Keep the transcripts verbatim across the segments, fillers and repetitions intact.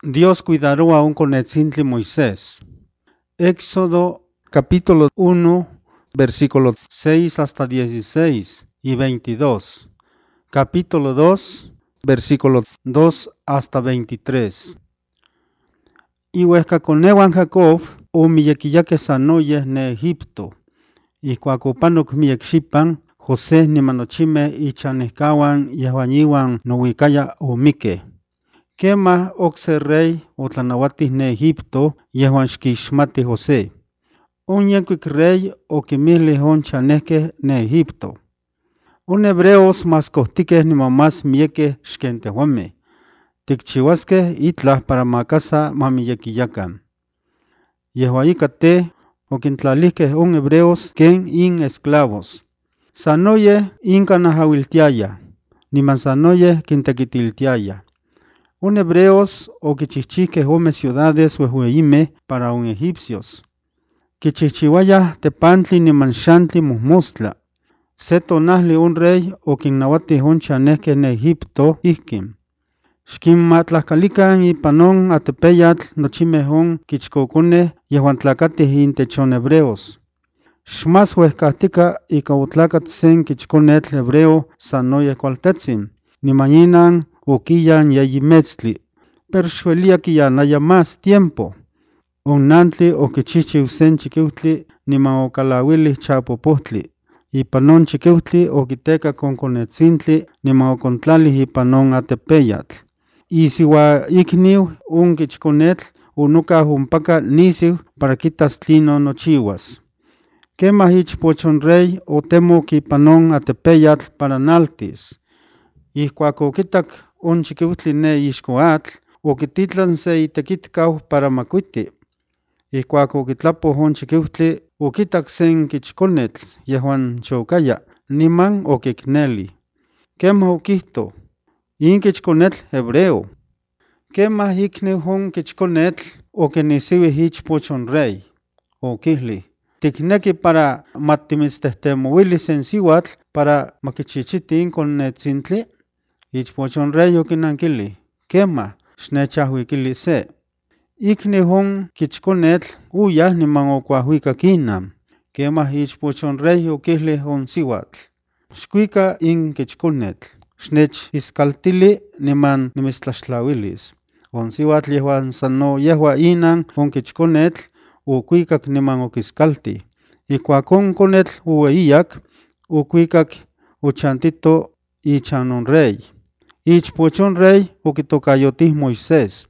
Dios cuidará a un conetzintli Moisés. Éxodo capítulo uno, versículos seis hasta dieciséis y veintidós. Capítulo dos, versículos dos hasta veintitrés. Y huescaconewan Jacob, o miyequiyaque sanoyes ne Egipto, y cuacopanok miyekxipan, José ni manochime y chanezcawan yehuañiwan nohuicaya o mique. Quema oxe rey o tlanahuatis ne Egipto, yehuan xquixmati José. Un yencuic rey o quimihli on chanesque ne Egipto. Un hebreos mas cohtiques ni mamás mieque xquentehuame. Ticchihuasque itlah para macasa mamiyequiyacan. Yehuaicate o quintlalihque un hebreos ken in esclavos. Sanoye inca nahahuiltiaya, ni mansanoye quintequitiltiaya. Un hebreos o quichichique home ciudades huehueime para un egipcios. Quichichihuaya tepantli ni manchantli muhmostla. Setonahli un rey o quinnawati un chanesque en Egipto ihkim. Xquinmatlacalican y panon atepeyatl nochimehon quichcocone yehuantlacatih intechon hebreos. Xmas huescahtica y cautlacat sen quichconetl hebreo sanoye cualtetzin, ni mañinan uquillan yeyimetztli, pero xuelia quiyanaya más tiempo. Un nantli o quichichiu sen chiquiutli ni maocalawili chapopohtli, y panon chiquiutli o quiteca con conetzintli ni maocontlali y panon atepeyatl. Y siwa ikniu un quichconetl unuca humpaca nisiu para quitas tlino nochiwas. Quema ichpochon rey o temo ki panon atepeyatl para naltis. Y cuaco quitac un chiquiutli ne ishcoatl o quititlan se itequitcau para macuiti. Y cuaco quitlapo un chiquiutli o quitac sen quichconetl yehuan chocaya niman o quicneli. Quema uquihto in quichconetl hebreo. Quema ikne un quichconetl o que nisiwi ichpochon rey o quihli. Ticnequi para matimitztehtemoili sensihuatl para maquichichitin con netzintli. Ichpochon rey o quinanquili. Quema, xnechahuiquili se. Ikne hon quichconetl uyah niman ocuahuica quinam. Quema ichpochon rey o quihli on sihuatl. Xcuica in quichconetl. Xnech iscaltili niman nimitztlaxtlawilis. On sihuatl yehuan sano yehua inan on quichconetl o cuicac niman oquiscalti. Y cuacon conetl uweiyac o cuicac o chantito y chanon rey. Ichpochon rey o quitocayotih Moisés.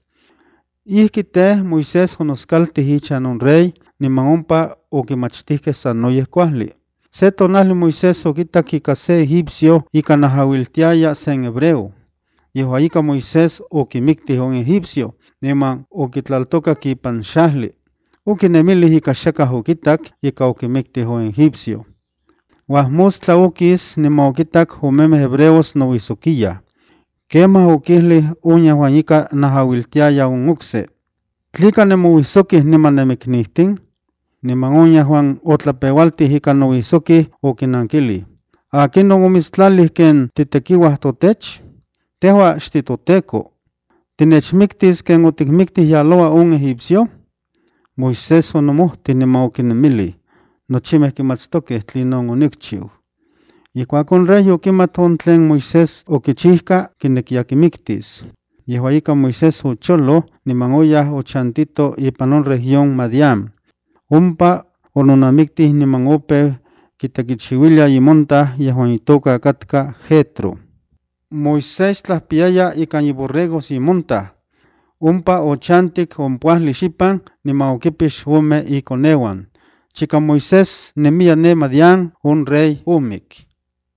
Ihquite Moisés onoscalti y chanon rey niman ompa o quimachtihque sanoyeh cuahli. Se tonahli Moisés o quitac ica se egipcio ica nahahuiltiaya sen hebreo. Yehua ica Moisés o quimictih on egipcio niman o quitlaltocac ipan xahli. O quinemilih ica xacah o quitac ica o quimictih on egipcio. Huahmostla oquis niman o quitac omeme hebreos nohuisoquilla. Quema o quihli uña huan ica nahahuiltiaya un uxe. Tlica nemohuisoquih niman nemicnihtin, niman uña huan otlapeualtih ica nohuisoquih o quinanquili. Aquinon omitztlalih ken titequiuah totech? Tehua xtitoteco. Tinechmictis ken oticmictih yaloa un egipcio? Moisés onomohti niman oquinemili. Nochimeh quimatztoqueh tlinon onicchiu. Y cuacon rey o quimaton tlen Moisés o quichihca quinequia quimictis. Yehua ica Moisés o cholo niman oyah o chantito ipan región Madiam. Ompa ononamictih niman ope quitequichiuilia imonta yehuan itoca catca Jetro. Moisés tlahpiaya ica iborregos imonta. Ompa o chantic ompuahli xipan niman oquipix ome iconewan. Chica Moisés nemia ne Madian un rey umic.